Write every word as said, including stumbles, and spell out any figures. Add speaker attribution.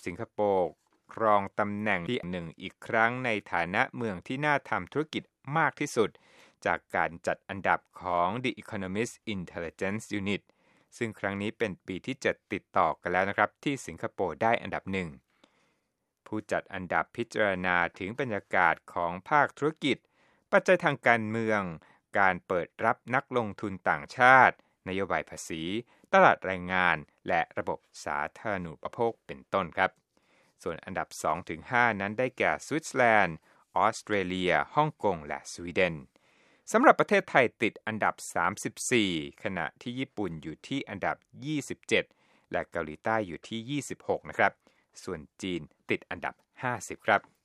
Speaker 1: สิงคโปร์ครองตำแหน่งที่หนึ่งอีกครั้งในฐานะเมืองที่น่าทำธุรกิจมากที่สุดจากการจัดอันดับของ The Economist Intelligence Unit ซึ่งครั้งนี้เป็นปีที่เจ็ดติดต่อกันแล้วนะครับที่สิงคโปร์ได้อันดับหนึ่งผู้จัดอันดับพิจารณาถึงบรรยากาศของภาคธุรกิจปัจจัยทางการเมืองการเปิดรับนักลงทุนต่างชาตินโยบายภาษีตลาดแรงงานและระบบสาธารณูปโภคเป็นต้นครับส่วนอันดับ สองถึงห้า นั้นได้แก่สวิตเซอร์แลนด์ออสเตรเลียฮ่องกงและสวีเดนสำหรับประเทศไทยติดอันดับสามสิบสี่ขณะที่ญี่ปุ่นอยู่ที่อันดับยี่สิบเจ็ดและเกาหลีใต้อยู่ที่ยี่สิบหกนะครับส่วนจีนติดอันดับห้าสิบครับ